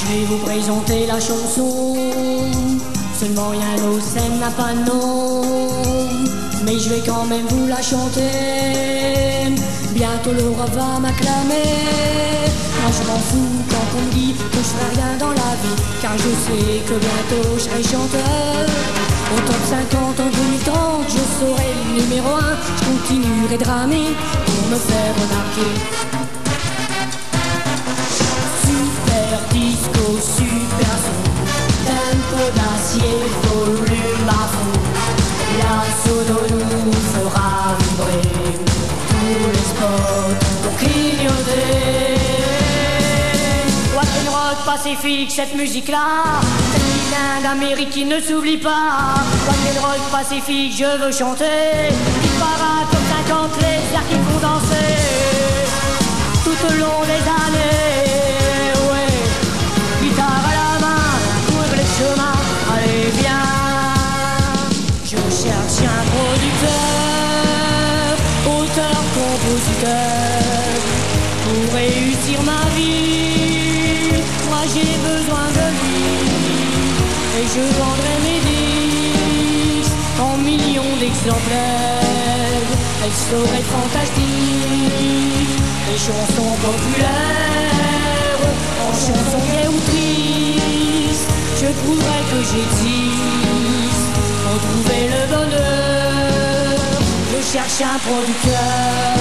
Je vais vous présenter la chanson. Seulement rien au scène n'a pas de nom, mais je vais quand même vous la chanter. Bientôt le roi va m'acclamer. Moi je m'en fous quand on me dit que je ferai rien dans la vie, car je sais que bientôt je serai chanteur. Au top 50 en 2030 je serai le numéro 1. Je continuerai de ramer pour me faire remarquer. Super disco, super son, tempo d'acier, volume à fond. La sono nous fera vibrer tous les spots pour clignoter. Rock'n'roll pacifique, cette musique-là, cette putain d'Amérique qui ne s'oublie pas. Rock'n'roll pacifique, je veux chanter. Il para top 50, les airs qui font danser tout au long des années. Ouais, guitare à la main, ouvre les chemins, allez viens. Je cherche un producteur, auteur, compositeur, pour réussir ma vie. Moi j'ai besoin de lui, et je vendrai mes disques en millions d'exemplaires. Elles seraient fantastiques, les chansons populaires, en chansons gaies ou tristes. Je prouverai que j'existe, pour trouver le bonheur. Je cherche un producteur.